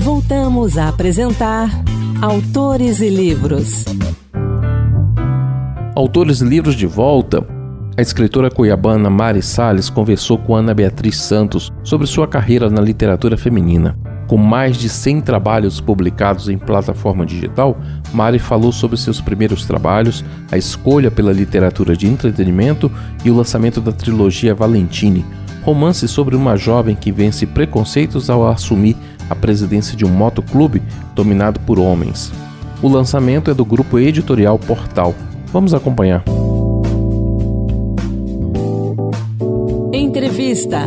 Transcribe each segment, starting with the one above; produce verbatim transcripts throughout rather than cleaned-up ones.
Voltamos a apresentar Autores e Livros. Autores e Livros de volta. A escritora cuiabana Mari Salles conversou com Ana Beatriz Santos sobre sua carreira na literatura feminina. Com mais de cem trabalhos publicados em plataforma digital, Mari falou sobre seus primeiros trabalhos, a escolha pela literatura de entretenimento e o lançamento da trilogia Valentine, romance sobre uma jovem que vence preconceitos ao assumir a presidência de um motoclube dominado por homens. O lançamento é do grupo editorial Portal. Vamos acompanhar. Entrevista.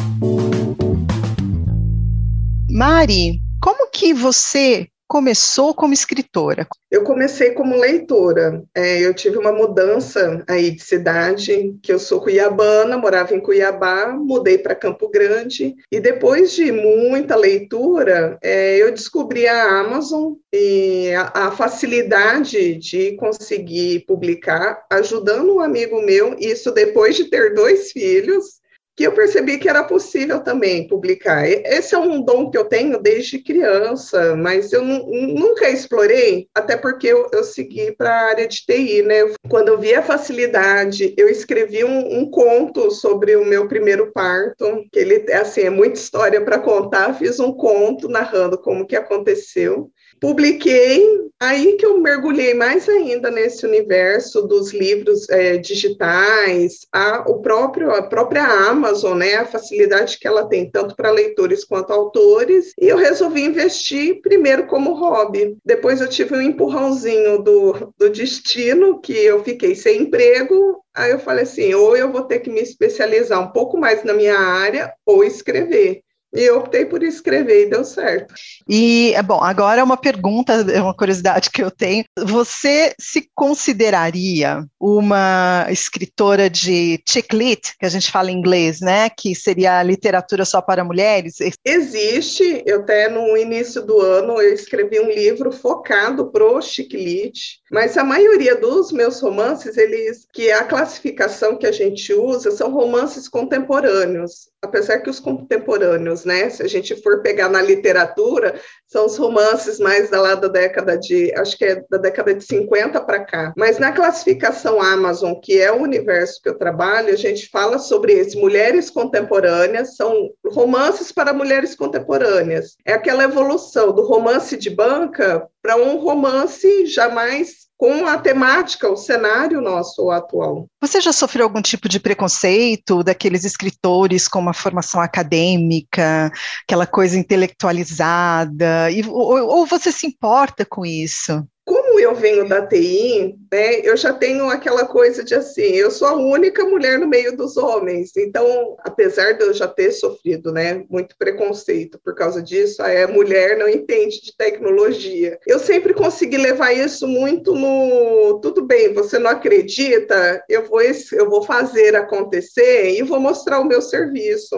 Mari, como que você começou como escritora? Eu comecei como leitora. É, eu tive uma mudança aí de cidade, que eu sou cuiabana, morava em Cuiabá, mudei para Campo Grande, e depois de muita leitura, é, eu descobri a Amazon e a, a facilidade de conseguir publicar, ajudando um amigo meu, isso depois de ter dois filhos, que eu percebi que era possível também publicar. Esse é um dom que eu tenho desde criança, mas eu nunca explorei, até porque eu, eu segui para a área de T I, né? Quando eu vi a facilidade, eu escrevi um, um conto sobre o meu primeiro parto, que ele, assim, é muita história para contar, fiz um conto narrando como que aconteceu. Publiquei, aí que eu mergulhei mais ainda nesse universo dos livros é, digitais, a, o próprio, a própria Amazon, né, a facilidade que ela tem tanto para leitores quanto autores, e eu resolvi investir primeiro como hobby. Depois eu tive um empurrãozinho do, do destino, que eu fiquei sem emprego, aí eu falei assim, ou eu vou ter que me especializar um pouco mais na minha área, ou escrever. E eu optei por escrever e deu certo. E, bom, agora é uma pergunta, é uma curiosidade que eu tenho. Você se consideraria uma escritora de chick lit, que a gente fala em inglês, né? Que seria literatura só para mulheres? Existe. Eu até no início do ano eu escrevi um livro focado pro chick lit, mas a maioria dos meus romances, eles, que a classificação que a gente usa, são romances contemporâneos. Apesar que os contemporâneos, né, se a gente for pegar na literatura, são os romances mais da, lá da década de, acho que é da década de cinquenta para cá. Mas na classificação Amazon, que é o universo que eu trabalho, a gente fala sobre isso. Mulheres contemporâneas, são romances para mulheres contemporâneas. É aquela evolução do romance de banca para um romance jamais com a temática, o cenário nosso atual. Você já sofreu algum tipo de preconceito daqueles escritores com uma formação acadêmica, aquela coisa intelectualizada, e, ou, ou você se importa com isso? Como eu venho da T I, né, eu já tenho aquela coisa de assim, eu sou a única mulher no meio dos homens, então, apesar de eu já ter sofrido, né, muito preconceito por causa disso, a mulher não entende de tecnologia. Eu sempre consegui levar isso muito no, tudo bem, você não acredita, eu vou, eu vou fazer acontecer e vou mostrar o meu serviço.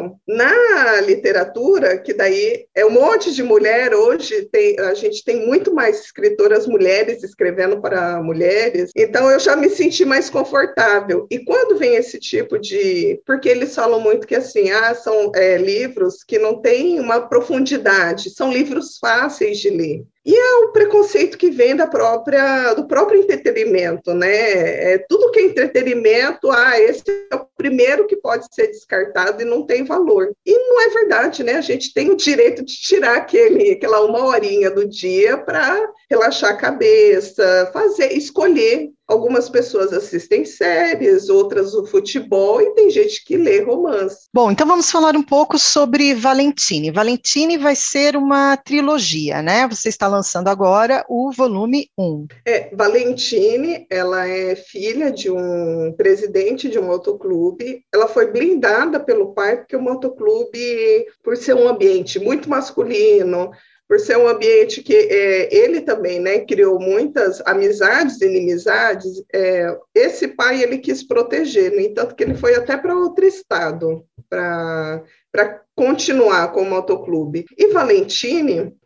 Na literatura, que daí é um monte de mulher, hoje tem, a gente tem muito mais escritoras mulheres escrevendo para mulheres, então eu já me senti mais confortável. E quando vem esse tipo de... Porque eles falam muito que assim, ah, são é, livros que não têm uma profundidade, são livros fáceis de ler. E é o preconceito que vem da própria, do próprio entretenimento, né? É, tudo que é entretenimento, ah, esse é o primeiro que pode ser descartado e não tem valor. E não é verdade, né? A gente tem o direito de tirar aquele, aquela uma horinha do dia para relaxar a cabeça, fazer, escolher. Algumas pessoas assistem séries, outras o futebol, e tem gente que lê romance. Bom, então vamos falar um pouco sobre Valentine. Valentine vai ser uma trilogia, né? Você está lançando agora o volume um. É, Valentine, ela é filha de um presidente de um motoclube. Ela foi blindada pelo pai, porque o motoclube, por ser um ambiente muito masculino, por ser um ambiente que é, ele também, né, criou muitas amizades e inimizades, é, esse pai ele quis proteger, no entanto que ele foi até para outro estado, para continuar com o motoclube. E Valentine,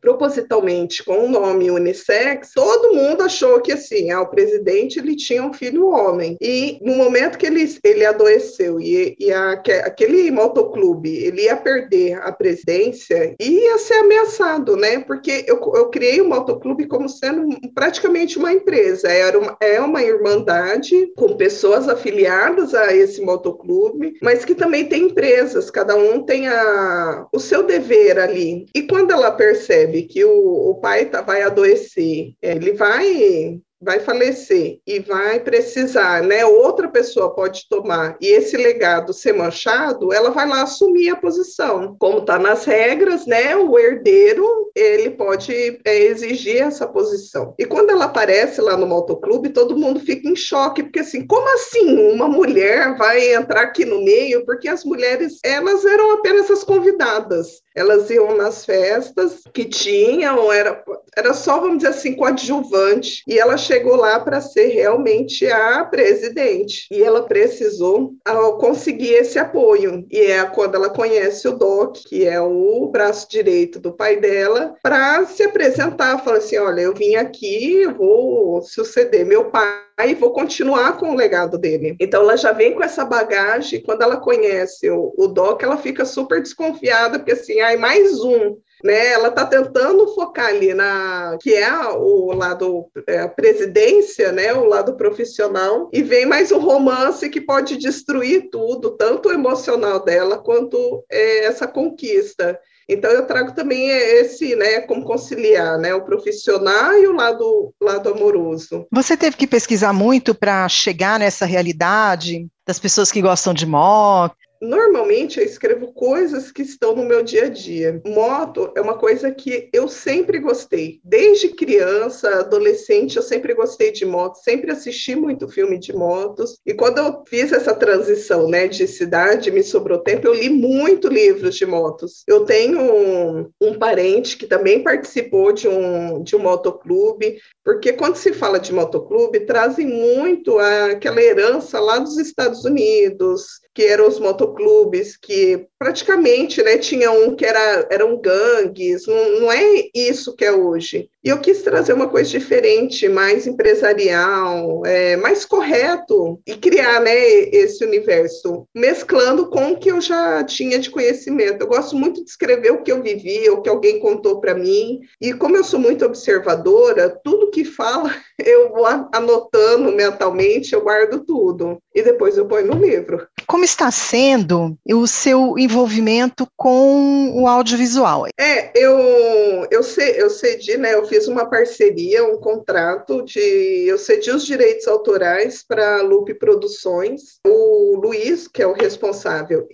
propositalmente com o nome unissex, todo mundo achou que assim, ah, o presidente ele tinha um filho homem. E no momento que ele, ele adoeceu e, e a, que, aquele motoclube ele ia perder a presidência, ia ser ameaçado, né? Porque eu, eu criei o motoclube como sendo praticamente uma empresa. Era uma, é uma irmandade com pessoas afiliadas a esse motoclube, mas que também tem empresas, cada um tem a, o seu dever ali. E quando ela percebe que o, o pai tá, vai adoecer, ele vai... vai falecer e vai precisar, né, outra pessoa pode tomar, e esse legado ser manchado, ela vai lá assumir a posição. Como está nas regras, né, o herdeiro, ele pode é, exigir essa posição. E quando ela aparece lá no motoclube, todo mundo fica em choque, porque assim, como assim uma mulher vai entrar aqui no meio? Porque as mulheres, elas eram apenas as convidadas. Elas iam nas festas que tinham, era, era só, vamos dizer assim, coadjuvante, e ela chegou lá para ser realmente a presidente, e ela precisou conseguir esse apoio, e é quando ela conhece o Doc, que é o braço direito do pai dela, para se apresentar, fala assim, olha, eu vim aqui, eu vou suceder meu pai, e vou continuar com o legado dele. Então, ela já vem com essa bagagem, quando ela conhece o, o Doc, ela fica super desconfiada, porque assim, ai, mais um, né? Ela está tentando focar ali na, que é o lado, é, a presidência, né? O lado profissional, e vem mais um romance que pode destruir tudo, tanto o emocional dela, quanto é, essa conquista. Então, eu trago também esse, né, como conciliar, né, o profissional e o lado, lado amoroso. Você teve que pesquisar muito para chegar nessa realidade das pessoas que gostam de moto? Normalmente eu escrevo coisas que estão no meu dia a dia. Moto é uma coisa que eu sempre gostei. Desde criança, adolescente, eu sempre gostei de moto, sempre assisti muito filme de motos. E quando eu fiz essa transição, né, de cidade, me sobrou tempo, eu li muito livros de motos. Eu tenho um, um parente que também participou de um, de um motoclube, porque quando se fala de motoclube, trazem muito aquela herança lá dos Estados Unidos, que eram os motoclubes, que praticamente, né, tinha um que era, eram gangues, não, não é isso que é hoje. E eu quis trazer uma coisa diferente, mais empresarial, é, mais correto, e criar, né, esse universo, mesclando com o que eu já tinha de conhecimento. Eu gosto muito de escrever o que eu vivi, o que alguém contou para mim, e como eu sou muito observadora, tudo que fala, eu vou anotando mentalmente, eu guardo tudo, e depois eu ponho no livro. Como está sendo o seu envolvimento com o audiovisual? É, eu, eu, cedi, eu cedi, né, eu fiz uma parceria, um contrato de, eu cedi os direitos autorais para a Lupe Produções. O Luiz, que é o responsável,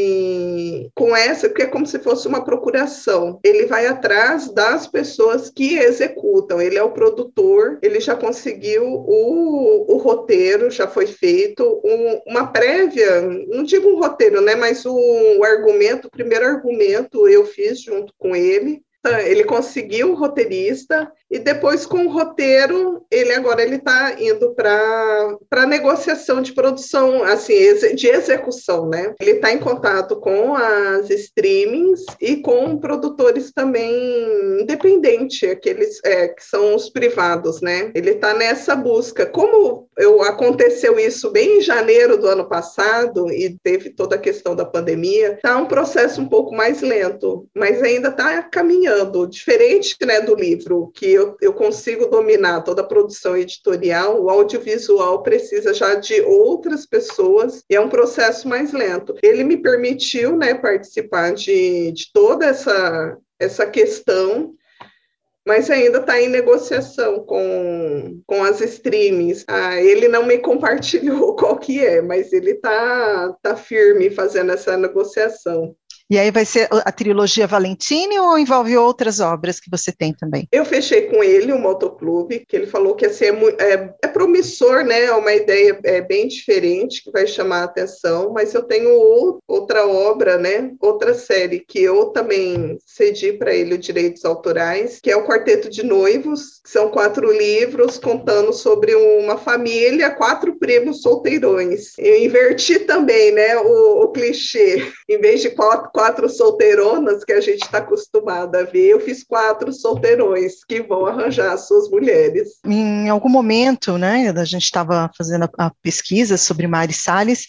ele, com essa, porque é como se fosse uma procuração, ele vai atrás das pessoas que executam, ele é o produtor, ele já conseguiu o, o roteiro, já foi feito, um, uma prévia, não digo um roteiro, né, mas o, o argumento, o primeiro argumento eu fiz junto com ele. Ele conseguiu o roteirista e depois com o roteiro, ele agora ele está indo para para negociação de produção, assim, de execução, né? Ele está em contato com as streamings e com produtores também independentes, aqueles é, que são os privados, né? Ele está nessa busca. Como eu, aconteceu isso bem em janeiro do ano passado e teve toda a questão da pandemia, está um processo um pouco mais lento, mas ainda está caminhando. Diferente, né, do livro, que eu, eu consigo dominar toda a produção editorial, o audiovisual precisa já de outras pessoas e é um processo mais lento. Ele me permitiu, né, participar de, de toda essa, essa questão, mas ainda está em negociação com, com as streamings. Ah, ele não me compartilhou qual que é, mas ele está tá firme fazendo essa negociação. E aí vai ser a trilogia Valentine ou envolve outras obras que você tem também? Eu fechei com ele o motoclube, que ele falou que assim, é, é, é promissor, né? É uma ideia é, bem diferente, que vai chamar a atenção, mas eu tenho outra obra, né? Outra série, que eu também cedi para ele os direitos autorais, que é o Quarteto de Noivos, que são quatro livros contando sobre uma família, quatro primos solteirões. Eu inverti também, né? O, o clichê, em vez de quatro quatro solteironas que a gente está acostumado a ver, eu fiz quatro solteirões que vão arranjar as suas mulheres. Em algum momento, né, a gente estava fazendo a, a pesquisa sobre Mari Salles,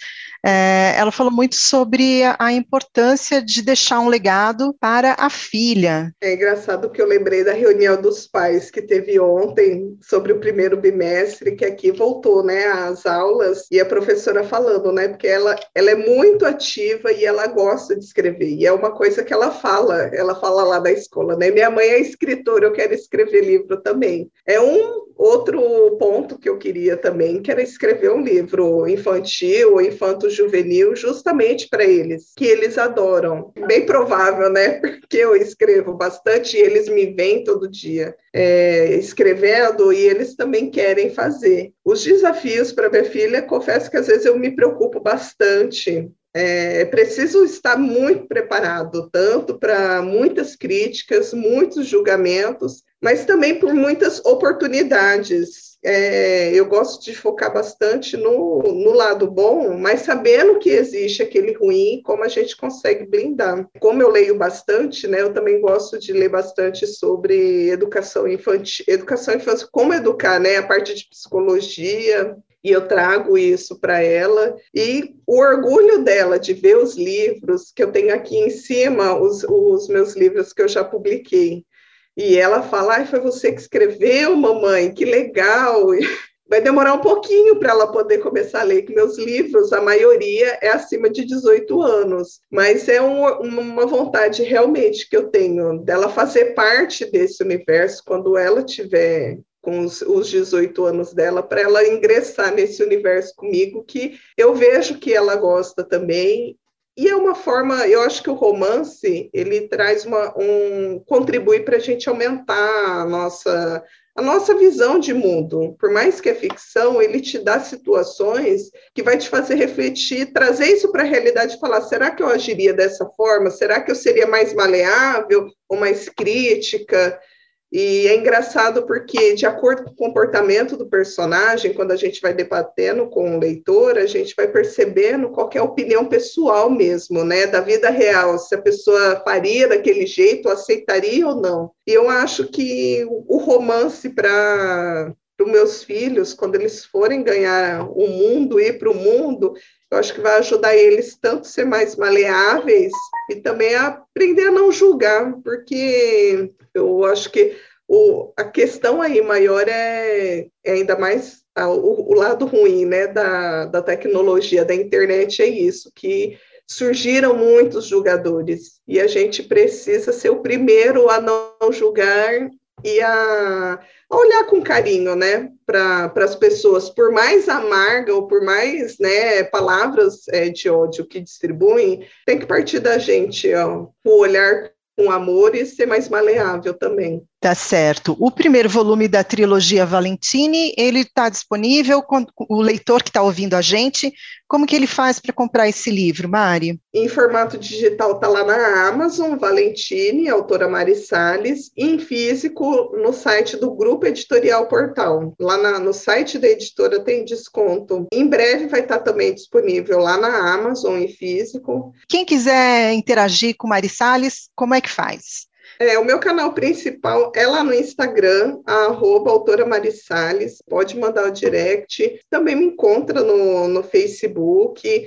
é, ela falou muito sobre a, a importância de deixar um legado para a filha. É engraçado que eu lembrei da reunião dos pais que teve ontem sobre o primeiro bimestre, que aqui voltou, né, às aulas, e a professora falando, né, porque ela, ela é muito ativa e ela gosta de escrever, e é uma coisa que ela fala, ela fala lá da escola, né, minha mãe é escritora, eu quero escrever livro também. É um outro ponto que eu queria também, que era escrever um livro infantil ou infanto-juvenil, justamente para eles, que eles adoram. Bem provável, né? Porque eu escrevo bastante e eles me veem todo dia é, escrevendo, e eles também querem fazer. Os desafios para minha filha, confesso que às vezes eu me preocupo bastante. É preciso estar muito preparado, tanto para muitas críticas, muitos julgamentos, mas também por muitas oportunidades. É, eu gosto de focar bastante no, no lado bom, mas sabendo que existe aquele ruim, como a gente consegue blindar. Como eu leio bastante, né, eu também gosto de ler bastante sobre educação infantil, educação infantil, como educar, né, a parte de psicologia, e eu trago isso para ela, e o orgulho dela de ver os livros, que eu tenho aqui em cima, os, os meus livros que eu já publiquei, e ela fala, ai, foi você que escreveu, mamãe, que legal. Vai demorar um pouquinho para ela poder começar a ler, que meus livros, a maioria é acima de dezoito anos, mas é um, uma vontade realmente que eu tenho dela fazer parte desse universo quando ela tiver com os, os dezoito anos dela, para ela ingressar nesse universo comigo, que eu vejo que ela gosta também. E é uma forma, eu acho que o romance, ele traz uma, um, contribui para a gente aumentar a nossa, a nossa visão de mundo. Por mais que é ficção, ele te dá situações que vai te fazer refletir, trazer isso para a realidade e falar, será que eu agiria dessa forma? Será que eu seria mais maleável ou mais crítica? E é engraçado porque, de acordo com o comportamento do personagem, quando a gente vai debatendo com o leitor, a gente vai percebendo qual que é a opinião pessoal mesmo, né, da vida real, se a pessoa faria daquele jeito, aceitaria ou não. E eu acho que o romance para os meus filhos, quando eles forem ganhar o mundo, ir para o mundo, eu acho que vai ajudar eles tanto a ser mais maleáveis e também a aprender a não julgar, porque eu acho que o, a questão aí maior é, é ainda mais a, o, o lado ruim, né, da, da tecnologia, da internet, é isso, que surgiram muitos julgadores e a gente precisa ser o primeiro a não julgar e a, a olhar com carinho, né, para as pessoas, por mais amarga ou por mais, né, palavras é, de ódio que distribuem, tem que partir da gente, ó, o olhar com amor e ser mais maleável também. Tá certo. O primeiro volume da trilogia Valentini, ele está disponível com o leitor que está ouvindo a gente. Como que ele faz para comprar esse livro, Mari? Em formato digital está lá na Amazon, Valentini, autora Mari Salles, e em físico no site do Grupo Editorial Portal. Lá na, no site da editora tem desconto. Em breve vai estar também disponível lá na Amazon em físico. Quem quiser interagir com Mari Salles, como é que faz? É, o meu canal principal é lá no Instagram, a arroba autora Mari Salles, pode mandar o direct, também me encontra no, no Facebook.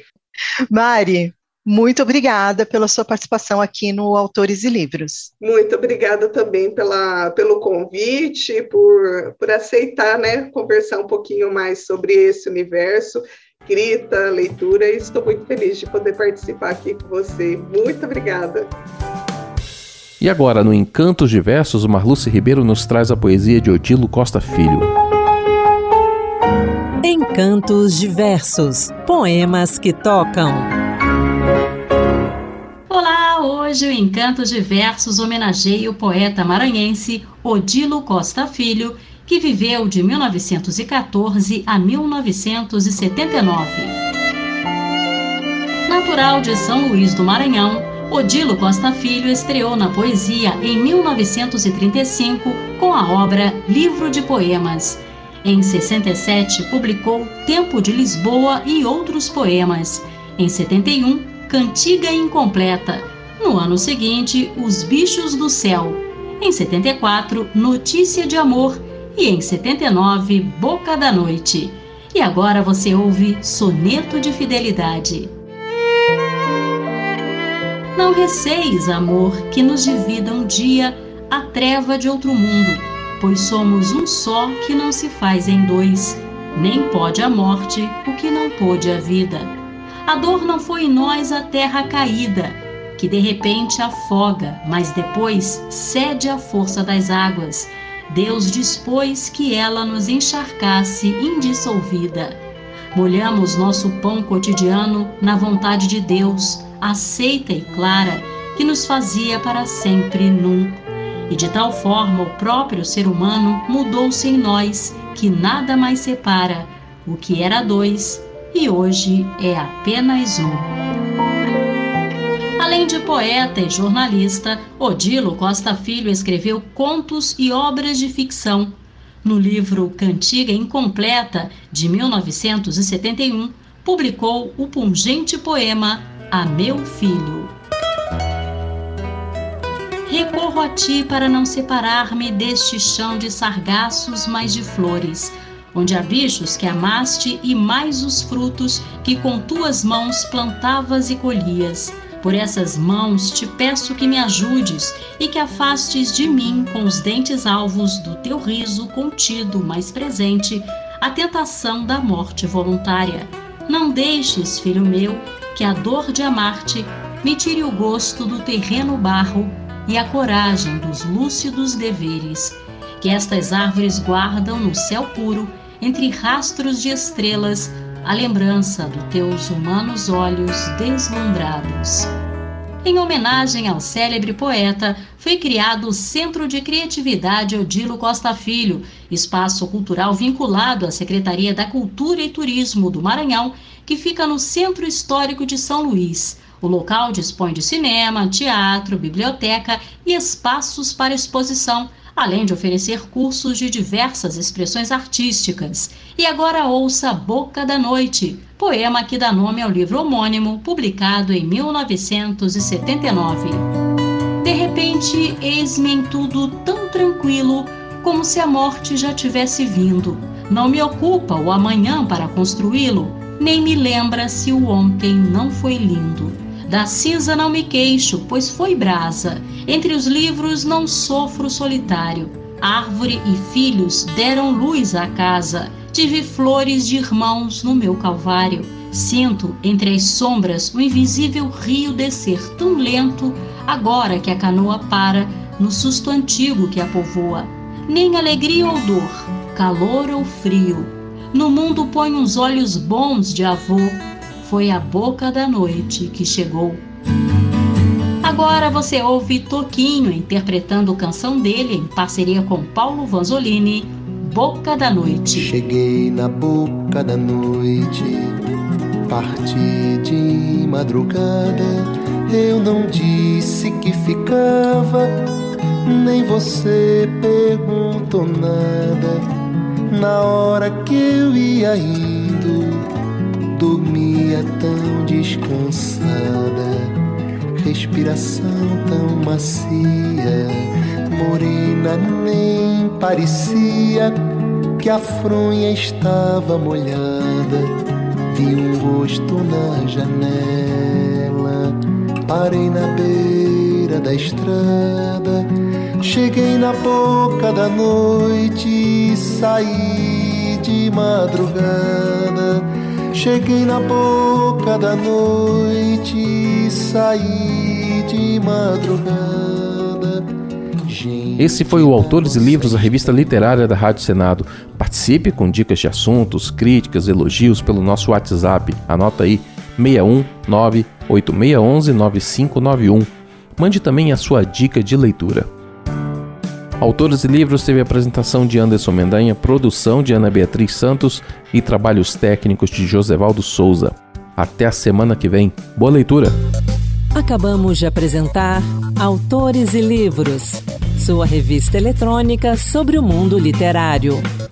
Mari, muito obrigada pela sua participação aqui no Autores e Livros. Muito obrigada também pela, pelo convite, por, por aceitar, né, conversar um pouquinho mais sobre esse universo, escrita, leitura, e estou muito feliz de poder participar aqui com você. Muito obrigada. E agora, no Encantos de Versos, o Marluce Ribeiro nos traz a poesia de Odilo Costa Filho. Encantos de Versos, poemas que tocam. Olá, hoje o Encantos de Versos homenageia o poeta maranhense Odilo Costa Filho, que viveu de mil novecentos e catorze a mil novecentos e setenta e nove. Natural de São Luís do Maranhão, Odilo Costa Filho estreou na poesia em mil novecentos e trinta e cinco com a obra Livro de Poemas. Em sessenta e sete, publicou Tempo de Lisboa e outros poemas. Em setenta e um, Cantiga Incompleta, No ano seguinte, Os Bichos do Céu. Em setenta e quatro, Notícia de Amor. E em setenta e nove, Boca da Noite. E agora você ouve Soneto de Fidelidade. Não receis, amor, que nos divida um dia a treva de outro mundo, pois somos um só que não se faz em dois, nem pode a morte o que não pôde a vida. A dor não foi em nós a terra caída, que de repente afoga, mas depois cede à força das águas. Deus dispôs que ela nos encharcasse indissolvida. Molhamos nosso pão cotidiano na vontade de Deus, aceita e clara, que nos fazia para sempre num. E de tal forma o próprio ser humano mudou-se em nós, que nada mais separa o que era dois e hoje é apenas um. Além de poeta e jornalista, Odilo Costa Filho escreveu contos e obras de ficção. No livro Cantiga Incompleta, de mil novecentos e setenta e um, publicou o pungente poema A Meu Filho. Recorro a ti para não separar-me deste chão de sargaços, mas de flores, onde há bichos que amaste e mais os frutos que com tuas mãos plantavas e colhias. Por essas mãos te peço que me ajudes e que afastes de mim, com os dentes alvos do teu riso contido, mais presente, a tentação da morte voluntária. Não deixes, filho meu, que a dor de amar-te me tire o gosto do terreno barro e a coragem dos lúcidos deveres, que estas árvores guardam no céu puro, entre rastros de estrelas, a lembrança dos teus humanos olhos deslumbrados. Em homenagem ao célebre poeta, foi criado o Centro de Criatividade Odilo Costa Filho, espaço cultural vinculado à Secretaria da Cultura e Turismo do Maranhão, que fica no Centro Histórico de São Luís. O local dispõe de cinema, teatro, biblioteca e espaços para exposição, além de oferecer cursos de diversas expressões artísticas. E agora ouça Boca da Noite, poema que dá nome ao livro homônimo, publicado em mil novecentos e setenta e nove. De repente, eis-me em tudo tão tranquilo, como se a morte já tivesse vindo. Não me ocupa o amanhã para construí-lo, nem me lembra se o ontem não foi lindo. Da cinza não me queixo, pois foi brasa. Entre os livros não sofro solitário. Árvore e filhos deram luz à casa. Tive flores de irmãos no meu calvário. Sinto, entre as sombras, o invisível rio descer tão lento, agora que a canoa para, no susto antigo que a povoa. Nem alegria ou dor, calor ou frio. No mundo põe uns olhos bons de avô. Foi a boca da noite que chegou. Agora você ouve Toquinho interpretando canção dele em parceria com Paulo Vanzolini, Boca da Noite. Cheguei na boca da noite, parti de madrugada. Eu não disse que ficava, nem você perguntou nada. Na hora que eu ia indo, dormia tão descansada, respiração tão macia, morena nem parecia que a fronha estava molhada. Vi um rosto na janela, parei na beira da estrada, cheguei na boca da noite, saí de madrugada. Cheguei na boca da noite, saí de madrugada. Esse foi o Autores e Livros, a revista literária da Rádio Senado. Participe com dicas de assuntos, críticas, elogios pelo nosso WhatsApp. Anota aí, seis um nove oito seis um um nove cinco nove um. Mande também a sua dica de leitura. Autores e Livros teve a apresentação de Anderson Mendanha, produção de Ana Beatriz Santos e trabalhos técnicos de Josevaldo Souza. Até a semana que vem. Boa leitura! Acabamos de apresentar Autores e Livros, sua revista eletrônica sobre o mundo literário.